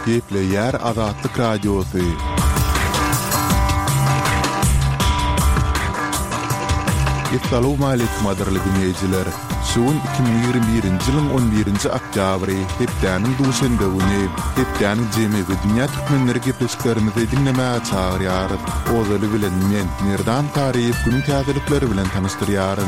Gepleyer Azatlyk Radiosu. Assalamu alaykum adarly dinleyijiler. Şuun 2021-nji ýylyň 11-nji oktýabry hepdäniň duşanda güni, hepdäniň jemgyýeti dünýä türkmenleri gepleşiklerimizi dinlemäge çagyrýar. Ozaly bilen men Merdan Taryýew günüň täzelikleri bilen tanışdyrýaryn.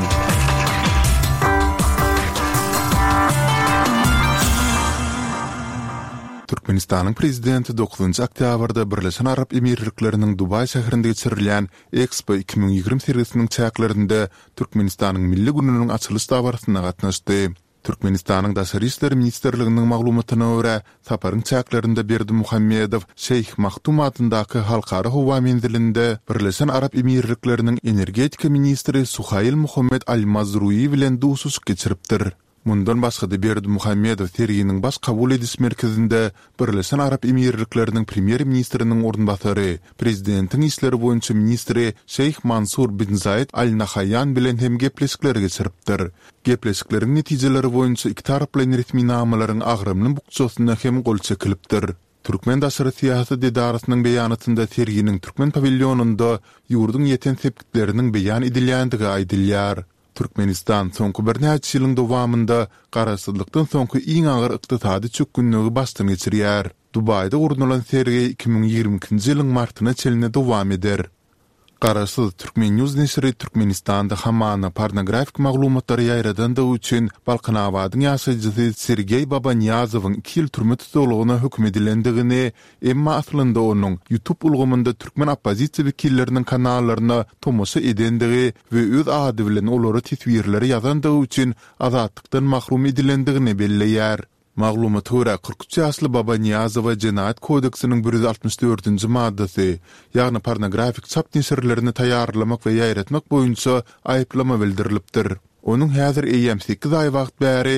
Türkmenistanyň prezidenti 9-njy oktýabrda Birleşen Arap Emirlikleriniň Dubai şäherinde geçirilýän Expo 2020 sergisiniň çäklerinde Türkmenistanyň milli gününiň açylış dabarsyna gatnaşdy. Türkmenistanyň Daşary işleri ministrliginiň maglumatyna görä, saparyň çäklerinde Berdimuhammedow Şeyh Maktum adyndaky halkara howa menzilinde Birleşen Arap Emirlikleriniň energetika ministri Suhail Muhammed Al-Mazrui bilen duşuş geçiripdir. Mundan başga Berdimuhammedow terginiň baş kabul ediş merkezinde Birleşen Arap Emirlikleriniň premier ministriniň ornbasary, prezidentiň işleri boýunça ministri Şeyh Mansur bin Zayed Al-Nahyan bilen hem gepleşikler geçiripdir. Gepleşikleriň netijeleri boýunça iki tarap bilen resmi namalaryň agrymynyň bukçasyna hem gol çekilipdir. Türkmen daşary siýasat idarasynyň beýanatynda terginiň Türkmen pavilyonunda ýurduň ýeten sepkitleriniň beýan edilýändigi aýdylýar. Türkmenistan soňky bir näçe ýylyň dowamında garaşsyzlykdan soňky iň agyr ykdysady çökünlügi başdan geçirýär. Dubaýda urnulan sergi 2022-nji ýylyň martyna çeline dowam eder. Garaşsyz Türkmen News neşri Türkmenistanda hamana pornografik maglumatlary ýaýradan da üçin Balkanawadyň ýaşaýjysy Sergey Babaniyazowyň 2 ýyl türme tutulgyna hökm edilendigini, emma aslynda onuň YouTube ulgamynda türkmen oppozisiýa wekilleriniň kanallaryna tomoşa edendigi we öz ady bilen olary teswirleri ýazan da üçin azatlykdan mahrum edilendigini belleýär. Maglumat görä 43 ýaşly Babaniyazow Jenaýat kodeksiniň 164-nji maddasy, ýagny pornografik çap neşirlerini taýýarlamak we ýaýratmak boýunça aýplama bildirilipdir. Onuň häzir eýem 8 aý wagt bäri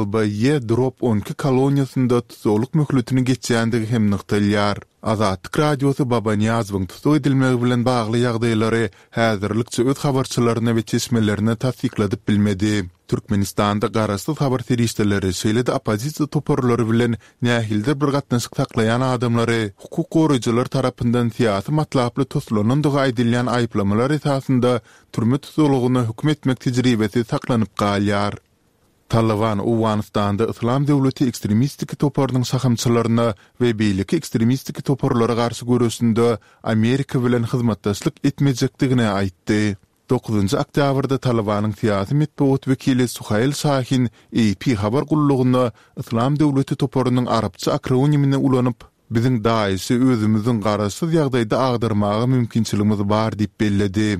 LBY Drop 12 koloniýasynda tutuluk möhletini geçýändigi hem nykdalýar. Azatlyk radiosu Babaniyazowyň tutuk edilmegi bilen bagly ýagdaýlary häzirlikçe öz habarçylaryna we çeşmelerini tasdikladyp bilmedi. Türkmenistanda garaşsyz habar terişdeleri şeýle-de oppozisiýa toparlary bilen nähilde bir gatnaşyk taklayan adamlary hukuk goraýjylar tarapyndan siýasy matlaply tutulanyndigi aýdylýan aýplamalar esasında türme tutulugyna hökm etmek tejribesi saklanyp galýar. Taliban Awganistanda Islam döwleti ekstremistik toparlyň sahamçylaryna we beýleki ekstremistik toparlara garşy görüşinde Amerika bilen hyzmatdaşlyk etmejekdigini aýtdy. 9-njy oktýabrda Talibanyň siýasy medeniýet wekili Suhail Şahin AP habar gullugyna Islam döwleti toparynyň arapça akronimini ulanyp biziň daýysy özümiziň garaşsyz ýagdaýda agdyrmagy mümkinçiligimiz bar diýip belledi.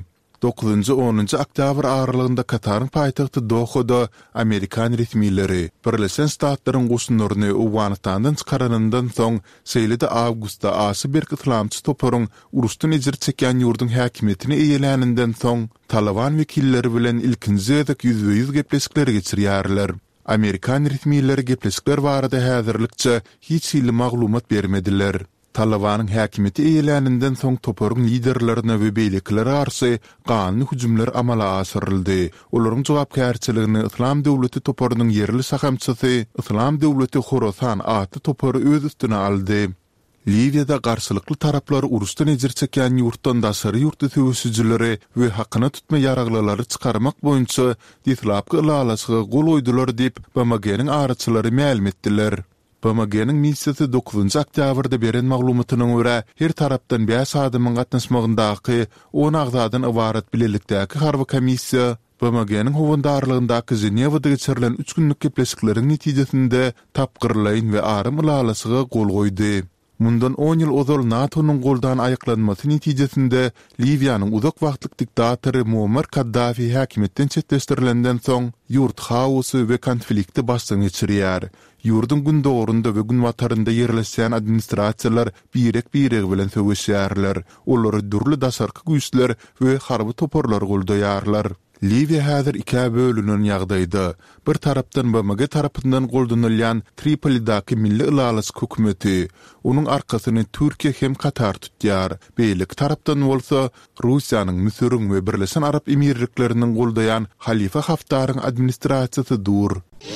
9-10 oktýabr aralygynda Kataryň paýtagty Dohada Amerikan resmileri Birleşen Ştatlaryň goşunlaryny Awganistandan çykaranyndan soň şeýle-de awgustda asy bir islamçy toparyň uruşdan ejir çeken ýurdun häkimetini eýelänenden soň Taliban wekilleri bilen ilkinji ýüzbe-ýüz gepleşikler geçirýärler. Amerikan resmileri gepleşikler barada häzirlikçe hiç ýyly maglumat bermediler. Talibanyň häkimeti eýelänenden soň toparyň liderlerine we beýleklere garşy ganyny hüjümler amala asyryldy. Olaryň jogapkärçiligini Islam döwleti toparynyň yerli sahamçysy Islam döwleti Khorasan atly topary öz üstüne aldy. Livyada garşylykly taraplar uruşdan ejir çeken ýurtdan daşary ýurtdy töwüsüjileri we hakyna tutma ýaraglylary çykarmak boýunça ditlapky ýalaşyga gol oýdular diýip BMG'niň araçylary ma'lum etdiler. BMG'niň missiýasy 9-njy oktýabrda beren maglumatyna görä her tarapdan 5 adamyň gatnaşmagyndaky 10 agzadan ibarat bilelikdäki harby komissiýa BMG'niň howandarlygyndaky Ženewada geçirilen 3 günlük gepleşikleriň netijesinde tapgyrlaýyn we arym ýalaşyga gol goýdy. Mundan 10 ýyl ozal NATO'nun goldan aýaklanmasy netijesinde Libyanyň uzak wagtlyk diktatory Muammar Kaddafi häkimetden çetleşdirilenden soň ýurt haosy we konflikti başdan geçirýär. Ýurdun gün dogrunda we gün watarynda ýerleşýän administrasiýalar birek bilen söwüşýärler. Olary durly daşarky güýçler we harby toparlar goldaýarlar. Libya häzir iki bölünen ýagdaýda. Bir tarapdan BMG tarapyndan goldanylýan Tripolidaky milli ýylalyş hökümeti, onuň arkasyny Türkiýe hem Katar tutýar. Beýlik tarapdan bolsa Russiýanyň, Misiriň we Birleşen Arap Emirlikleriniň goldaýan Halifa Haftaryň administrasiýasy dur.